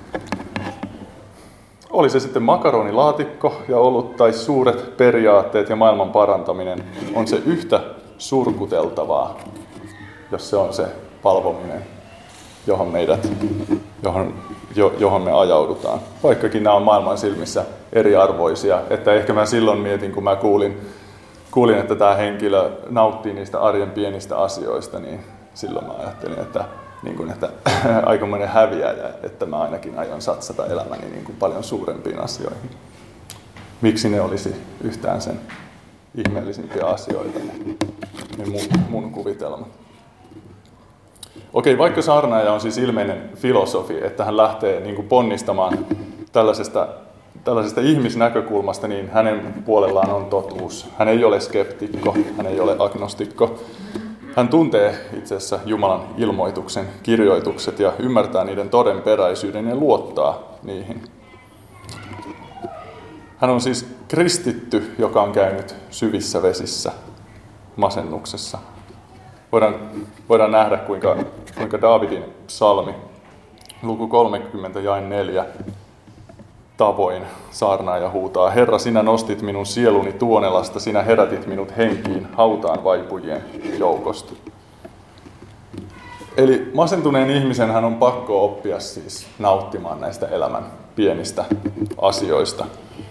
Oli se sitten makaronilaatikko ja olut tai suuret periaatteet ja maailman parantaminen, on se yhtä surkuteltavaa jos se on se palvominen, johon, meidät, johon, jo, johon me ajaudutaan. Vaikkakin nämä on maailman silmissä eriarvoisia, että ehkä mä silloin mietin, kun mä kuulin, kuulin että tämä henkilö nauttii niistä arjen pienistä asioista, niin silloin mä ajattelin, että, niin kuin, että aikamoinen häviäjä, että mä ainakin aion satsata elämäni niin kuin paljon suurempiin asioihin. Miksi ne olisi yhtään sen ihmeellisimpiä asioita, ne, ne mun, mun kuvitelmat. Okei, vaikka saarnaaja on siis ilmeinen filosofi, että hän lähtee niin kuin ponnistamaan tällaisesta, tällaisesta ihmisnäkökulmasta, niin hänen puolellaan on totuus. Hän ei ole skeptikko, hän ei ole agnostikko. Hän tuntee itse asiassa Jumalan ilmoituksen kirjoitukset ja ymmärtää niiden todenperäisyyden ja luottaa niihin. Hän on siis kristitty, joka on käynyt syvissä vesissä, masennuksessa. Voidaan, voidaan nähdä, kuinka, kuinka Daavidin psalmi, luku kolmekymmentä jae neljä, tavoin saarnaaja huutaa: Herra, sinä nostit minun sieluni tuonelasta, sinä herätit minut henkiin hautaan vaipujien joukosta. Eli masentuneen ihmisen hän on pakko oppia siis nauttimaan näistä elämän pienistä asioista.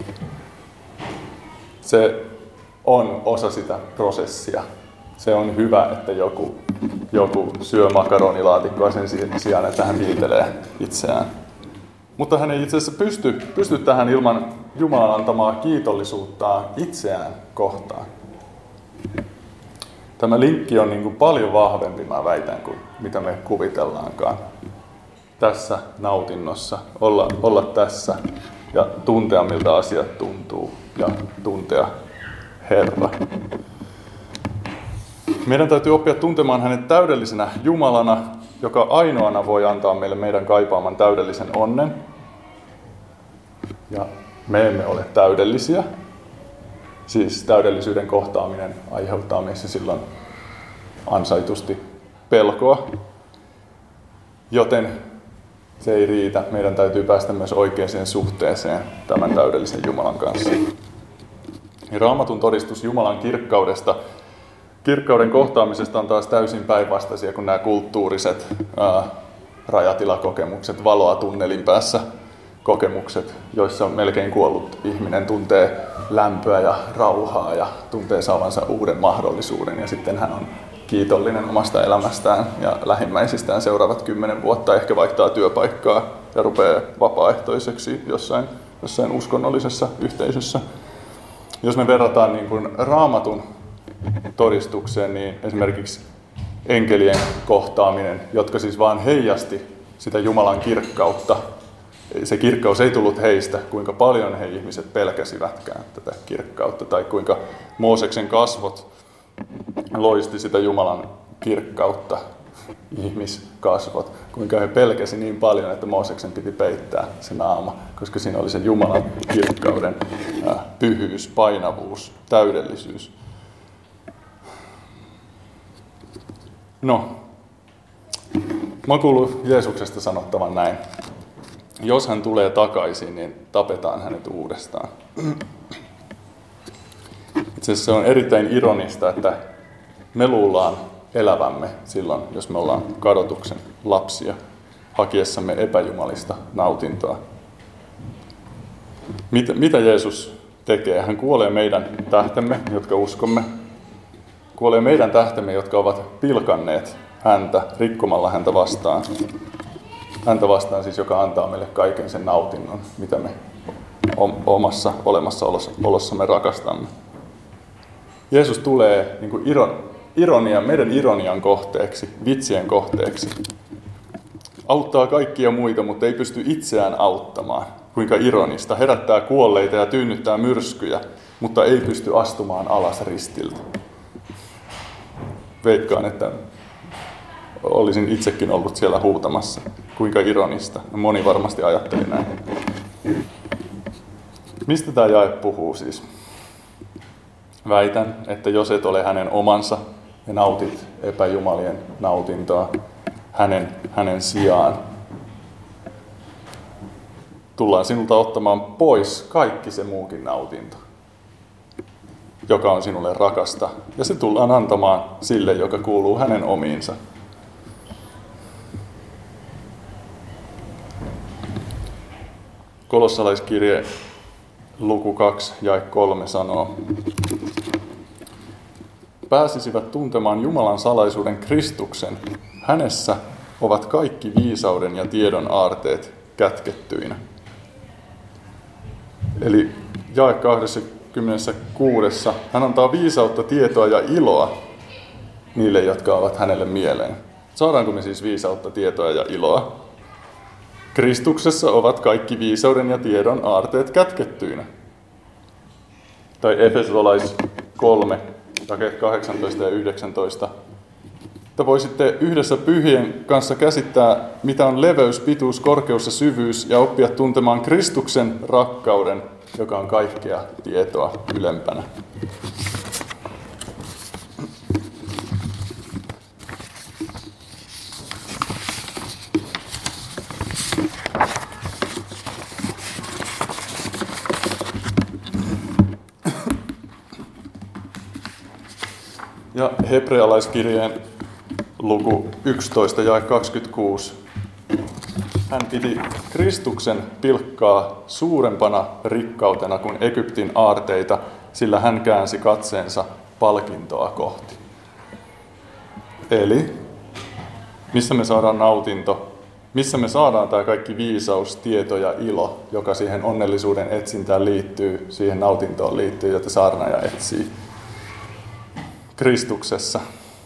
Se on osa sitä prosessia. Se on hyvä, että joku, joku syö makaronilaatikkoa sen sijaan, että hän viitelee itseään. Mutta hän ei itse asiassa pysty, pysty tähän ilman Jumalan antamaa kiitollisuuttaan itseään kohtaan. Tämä linkki on niin kuin paljon vahvempi, mä väitän, kuin mitä me kuvitellaankaan. Tässä nautinnossa, olla, olla tässä ja tuntea, miltä asiat tuntuu ja tuntea Herra. Meidän täytyy oppia tuntemaan hänet täydellisenä Jumalana, joka ainoana voi antaa meille meidän kaipaaman täydellisen onnen. Ja me emme ole täydellisiä. Siis täydellisyyden kohtaaminen aiheuttaa meissä silloin ansaitusti pelkoa. Joten se ei riitä. Meidän täytyy päästä myös oikeaan suhteeseen tämän täydellisen Jumalan kanssa. Ja Raamatun todistus Jumalan kirkkaudesta, kirkkauden kohtaamisesta on taas täysin päinvastaisia kuin nämä kulttuuriset ää, rajatilakokemukset, valoa tunnelin päässä kokemukset, joissa melkein kuollut ihminen tuntee lämpöä ja rauhaa ja tuntee saavansa uuden mahdollisuuden ja sitten hän on kiitollinen omasta elämästään ja lähimmäisistään seuraavat kymmenen vuotta, ehkä vaihtaa työpaikkaa ja rupeaa vapaaehtoiseksi jossain, jossain uskonnollisessa yhteisössä. Jos me verrataan niin kuin Raamatun todistukseen, niin esimerkiksi enkelien kohtaaminen, jotka siis vaan heijasti sitä Jumalan kirkkautta. Se kirkkaus ei tullut heistä, kuinka paljon he ihmiset pelkäsivätkään tätä kirkkautta, tai kuinka Mooseksen kasvot loisti sitä Jumalan kirkkautta, ihmiskasvot, kuinka he pelkäsi niin paljon, että Mooseksen piti peittää se naama, koska siinä oli se Jumalan kirkkauden pyhyys, painavuus, täydellisyys. No, mä oon kuullut Jeesuksesta sanottavan näin. Jos hän tulee takaisin, niin tapetaan hänet uudestaan. Itse asiassa se on erittäin ironista, että me luullaan elävämme silloin, jos me ollaan kadotuksen lapsia, hakiessamme epäjumalista nautintoa. Mitä, mitä Jeesus tekee? Hän kuolee meidän tähtemme, jotka uskomme. Kuolee meidän tähtemme, jotka ovat pilkanneet häntä, rikkomalla häntä vastaan. Häntä vastaan siis, joka antaa meille kaiken sen nautinnon, mitä me omassa olemassaolossamme rakastamme. Jeesus tulee niin kuin ironia, meidän ironian kohteeksi, vitsien kohteeksi. Auttaa kaikkia muita, mutta ei pysty itseään auttamaan. Kuinka ironista. Herättää kuolleita ja tyynnyttää myrskyjä, mutta ei pysty astumaan alas ristiltä. Veikkaan, että olisin itsekin ollut siellä huutamassa. Kuinka ironista. Moni varmasti ajatteli näin. Mistä tämä jae puhuu siis? Väitän, että jos et ole hänen omansa ja nautit epäjumalien nautintoa hänen, hänen sijaan, tullaan sinulta ottamaan pois kaikki se muukin nautinto, joka on sinulle rakasta. Ja se tullaan antamaan sille, joka kuuluu hänen omiinsa, Kolossalaiskirje luku kaksi jae kolme sanoo: pääsisivät tuntemaan Jumalan salaisuuden Kristuksen. Hänessä ovat kaikki viisauden ja tiedon aarteet kätkettyinä. Eli jae kaksikymmentäkuusi. Hän antaa viisautta, tietoa ja iloa niille, jotka ovat hänelle mieleen. Saadaanko me siis viisautta, tietoa ja iloa? Kristuksessa ovat kaikki viisauden ja tiedon aarteet kätkettyinä. Tai Efesolais kolme, jakeet kahdeksantoista ja yhdeksäntoista. Että voisitte yhdessä pyhien kanssa käsittää, mitä on leveys, pituus, korkeus ja syvyys, ja oppia tuntemaan Kristuksen rakkauden, joka on kaikkea tietoa ylempänä. Ja hebrealaiskirjeen luku yksitoista jae kaksikymmentäkuusi. Hän piti Kristuksen pilkkaa suurempana rikkautena kuin Egyptin aarteita, sillä hän käänsi katseensa palkintoa kohti. Eli missä me saadaan nautinto? Missä me saadaan tämä kaikki viisaus, tieto ja ilo, joka siihen onnellisuuden etsintään liittyy, siihen nautintoon liittyy, jota saarnaaja etsii? Kristuksessa.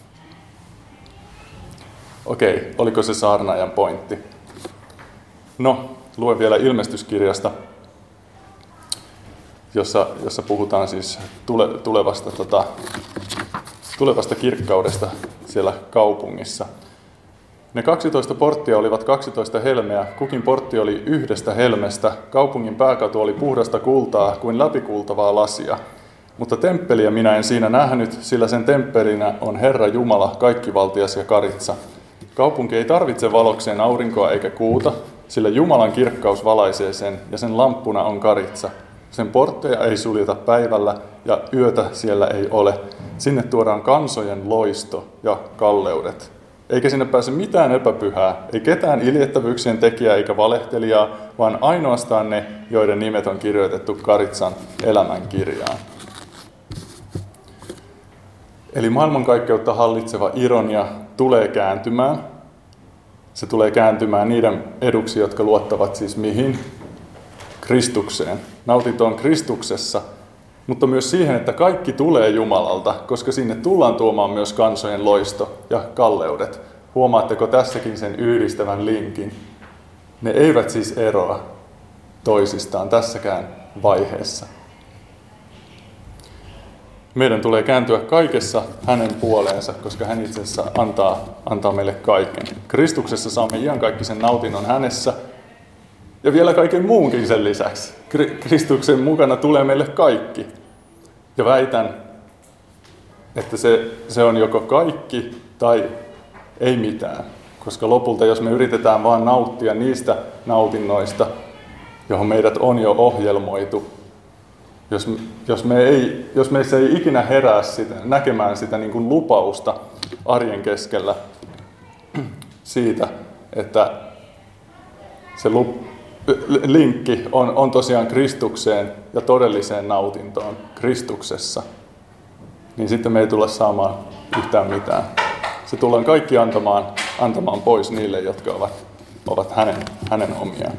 Okei, oliko se saarnaajan pointti? No, luen vielä ilmestyskirjasta, jossa, jossa puhutaan siis tule, tulevasta, tota, tulevasta kirkkaudesta siellä kaupungissa. Ne kaksitoista porttia olivat kaksitoista helmeä, kukin portti oli yhdestä helmestä, kaupungin pääkatu oli puhdasta kultaa kuin läpikultavaa lasia. Mutta temppeliä minä en siinä nähnyt, sillä sen temppelinä on Herra Jumala, kaikkivaltias ja karitsa. Kaupunki ei tarvitse valokseen aurinkoa eikä kuuta, sillä Jumalan kirkkaus valaisee sen, ja sen lamppuna on karitsa. Sen portteja ei suljeta päivällä, ja yötä siellä ei ole. Sinne tuodaan kansojen loisto ja kalleudet. Eikä sinne pääse mitään epäpyhää, ei ketään iljettävyyksien tekijää eikä valehtelijaa, vaan ainoastaan ne, joiden nimet on kirjoitettu karitsan elämän kirjaan. Eli maailmankaikkeutta hallitseva ironia tulee kääntymään. Se tulee kääntymään niiden eduksi, jotka luottavat siis mihin? Kristukseen. Nautinto on Kristuksessa, mutta myös siihen, että kaikki tulee Jumalalta, koska sinne tullaan tuomaan myös kansojen loisto ja kalleudet. Huomaatteko tässäkin sen yhdistävän linkin? Ne eivät siis eroa toisistaan tässäkään vaiheessa. Meidän tulee kääntyä kaikessa hänen puoleensa, koska hän itse asiassa antaa, antaa meille kaiken. Kristuksessa saamme iankaikkisen nautinnon hänessä ja vielä kaiken muunkin sen lisäksi. Kristuksen mukana tulee meille kaikki. Ja väitän, että se, se on joko kaikki tai ei mitään. Koska lopulta, jos me yritetään vaan nauttia niistä nautinnoista, johon meidät on jo ohjelmoitu, Jos, jos, me ei, jos meissä ei ikinä herää sitä, näkemään sitä niin kuin lupausta arjen keskellä siitä, että se lup, linkki on, on tosiaan Kristukseen ja todelliseen nautintoon Kristuksessa, niin sitten me ei tulla saamaan yhtään mitään. Se tullaan kaikki antamaan, antamaan pois niille, jotka ovat, ovat hänen, hänen omiaan.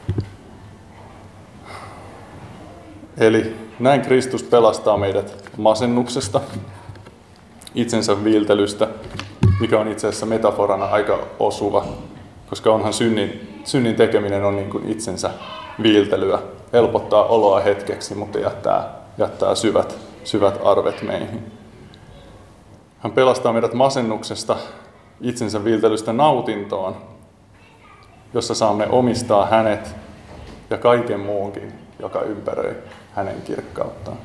Eli näin Kristus pelastaa meidät masennuksesta, itsensä viiltelystä, mikä on itse asiassa metaforana aika osuva, koska onhan synnin, synnin tekeminen on niin kuin itsensä viiltelyä, helpottaa oloa hetkeksi, mutta jättää, jättää syvät, syvät arvet meihin. Hän pelastaa meidät masennuksesta, itsensä viiltelystä nautintoon, jossa saamme omistaa hänet ja kaiken muunkin, joka ympäröi hänen kirkkauttaan.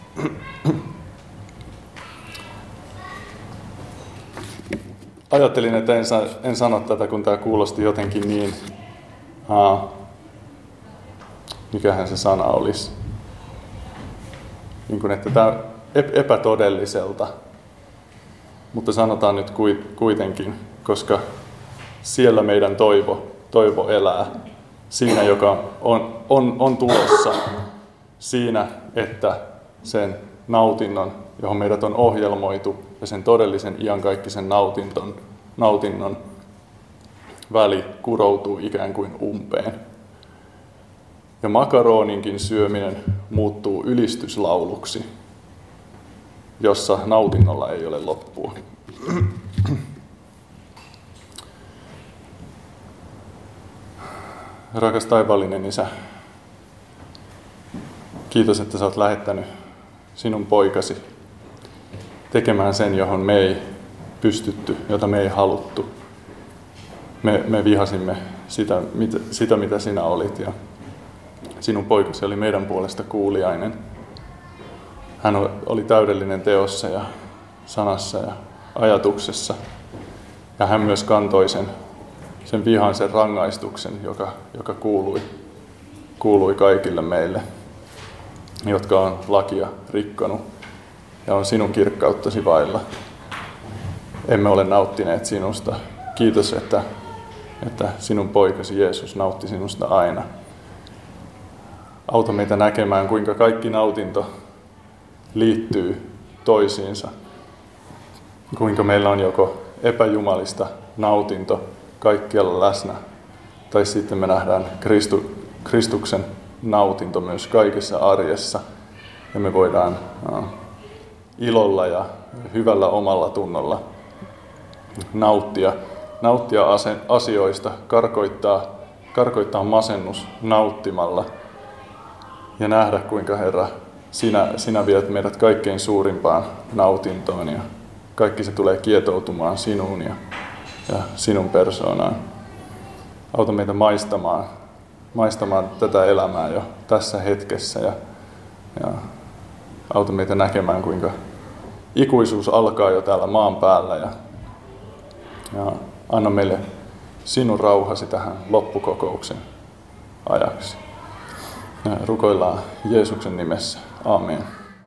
Ajattelin, että en, sa- en sano tätä, kun tämä kuulosti jotenkin niin, aa, mikähän se sana olisi, niin kuin, että tämä epätodelliselta, mutta sanotaan nyt kuitenkin, koska siellä meidän toivo, toivo elää. siinä, joka on, on, on tulossa, siinä, että sen nautinnon, johon meidät on ohjelmoitu, ja sen todellisen iankaikkisen nautinton, nautinnon väli kuroutuu ikään kuin umpeen. Ja makaroninkin syöminen muuttuu ylistyslauluksi, jossa nautinnolla ei ole loppua. Rakas taivaallinen Isä, kiitos, että sä oot lähettänyt sinun poikasi tekemään sen, johon me ei pystytty, jota me ei haluttu. Me, me vihasimme sitä mitä, sitä, mitä sinä olit, ja sinun poikasi oli meidän puolesta kuuliainen. Hän oli täydellinen teossa ja sanassa ja ajatuksessa, ja hän myös kantoi sen, sen vihan, sen rangaistuksen, joka, joka kuului, kuului kaikille meille, jotka on lakia rikkonut ja on sinun kirkkauttasi vailla. Emme ole nauttineet sinusta. Kiitos, että, että sinun poikasi Jeesus nautti sinusta aina. Auta meitä näkemään, kuinka kaikki nautinto liittyy toisiinsa. Kuinka meillä on joko epäjumalista nautinto kaikkialla läsnä, tai sitten me nähdään Kristu, Kristuksen nautinto myös kaikessa arjessa, ja me voidaan uh, ilolla ja hyvällä omalla tunnolla nauttia, nauttia asioista, karkoittaa, karkoittaa masennus nauttimalla ja nähdä, kuinka Herra, sinä, sinä viet meidät kaikkein suurimpaan nautintoon, ja kaikki se tulee kietoutumaan sinuun ja, ja sinun persoonaan. Auta meitä maistamaan, maistamaan tätä elämää jo tässä hetkessä, ja, ja auta meitä näkemään, kuinka ikuisuus alkaa jo täällä maan päällä, ja, ja anna meille sinun rauhasi tähän loppukokouksen ajaksi. Ja rukoillaan Jeesuksen nimessä. Aamen.